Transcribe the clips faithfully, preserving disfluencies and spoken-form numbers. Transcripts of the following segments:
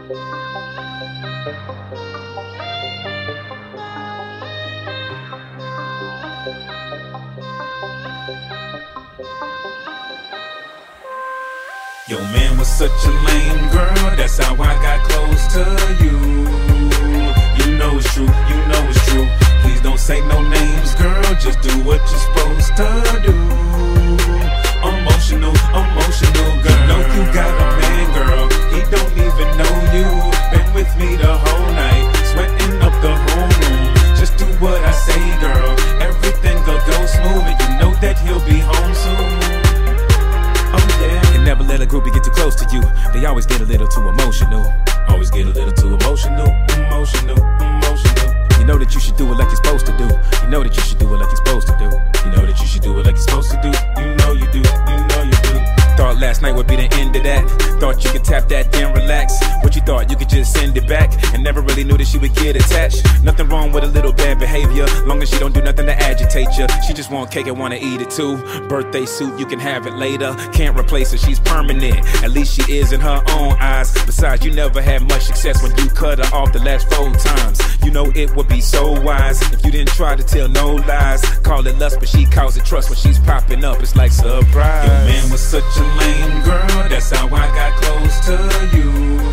Your man was such a lame girl, that's how I got close to you. You know it's true, you know it's true. Please don't say no names, girl, just do what you're supposed to do. Emotional, emotional girl. You know you got a man, girl, he don't even know you. Been with me the whole night, sweating up the whole room. Just do what I say, girl, everything will go smooth. And you know that he'll be home soon. Never let a groupie get too close to you. They always get a little too emotional. Always get a little too emotional, emotional, emotional. You know that you should do it like you're supposed to do. You know that you should do it like you're supposed to do. You know that you should do it like you're supposed to do. You know you do, you know you do. Thought last night would be the end of that. Thought you could tap that, then relax. What you thought, you could just send it back. And never really knew that she would get attached. Nothing wrong with a little bad behavior, long as she don't do nothing to agitate you. She just want cake and wanna eat it too. Birthday suit, you can have it later. Can't replace her, she's permanent. At least she is in her own eyes. Besides, you never had much success when you cut her off the last four times. You know it would be so wise if you didn't try to tell no lies. Call it lust, but she calls it trust when she's popping up. It's like surprise. Your man was such a lame girl, that's how I got close to you.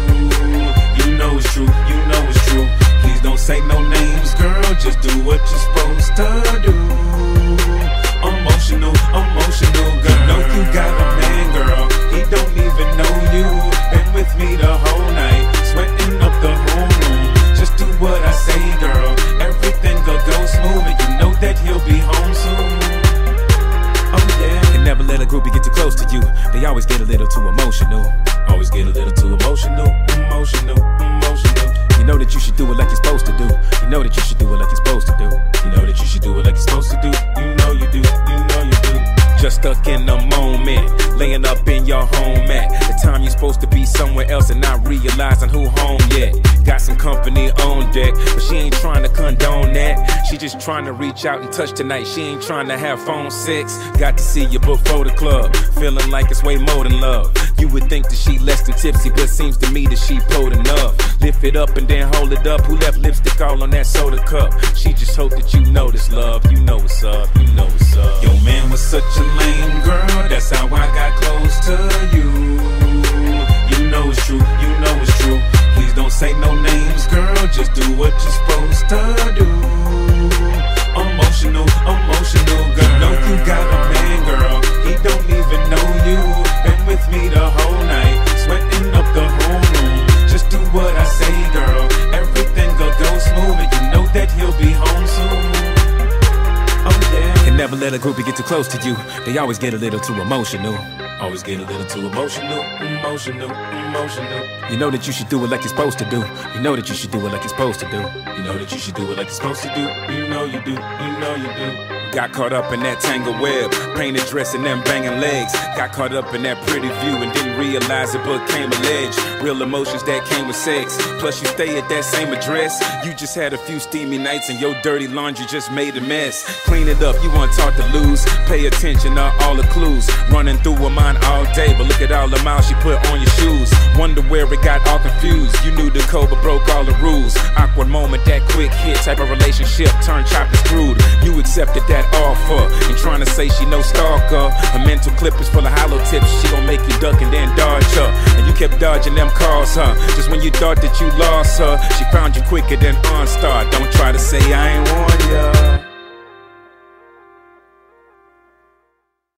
You know it's true, you know it's true. Please don't say no names, girl, just do what you're supposed to do. Emotional, emotional girl. You know you got a man, girl, he don't even know you. Been with me the whole night, sweating up the whole room. Just do what I say, girl, everything will go smooth. And you know that he'll be home soon. Oh yeah. And never let a groupie get too close to you. They always get a little too emotional. Always get a little too emotional, emotional, emotional. You know that you should do it like you're supposed to do. You know that you should do it like you're supposed to do. You know that you should do it like you're supposed to do. You know you do, you know you do. Just stuck in the moment, laying up in your home at the time you're supposed to be somewhere else and not realizing who home yet. Got some company on deck, but she ain't trying to condone that. She just trying to reach out and touch tonight. She ain't trying to have phone sex. Got to see you before the club, feeling like it's way more than love. You would think that she less than tipsy, but seems to me that she pulled enough. Lift it up and then hold it up. Who left lipstick all on that soda cup? She just hope that you notice love. You know what's up, you know what's up. Your man was such a lame girl, that's how I got close to you. You know it's true, you know it's true. Please don't say no names, girl, just do what you're supposed to do. Emotional, emotional girl. You know you got a man, girl, he don't even know you. Been with me the whole night, sweating up the whole room. Just do what I say, girl, everything will go smooth. And you know that he'll be home soon. Oh yeah. And never let a groupie get too close to you. They always get a little too emotional. Always get a little too emotional, emotional, emotional. You know that you should do it like you're supposed to do. You know that you should do it like you're supposed to do. You know that you should do it like you're supposed to do. You know you do, you know you do. Got caught up in that tangled web, painted dress and them banging legs. Got caught up in that pretty view and didn't realize it became a ledge. Real emotions that came with sex, plus you stay at that same address. You just had a few steamy nights and your dirty laundry just made a mess. Clean it up, you want talk to lose. Pay attention to all the clues. Running through her mind all day, but look at all the miles she put on your shoes. Wonder where it got all confused. You knew the code but broke all the rules. Awkward moment, that quick hit type of relationship turned chopped and screwed. You accepted that offer and trying to say she no stalker. Her mental clip is full of hollow tips. She gon' make you duck and then dodge her. And you kept dodging them calls, huh? Just when you thought that you lost her, she found you quicker than OnStar. Don't try to say I ain't warned ya.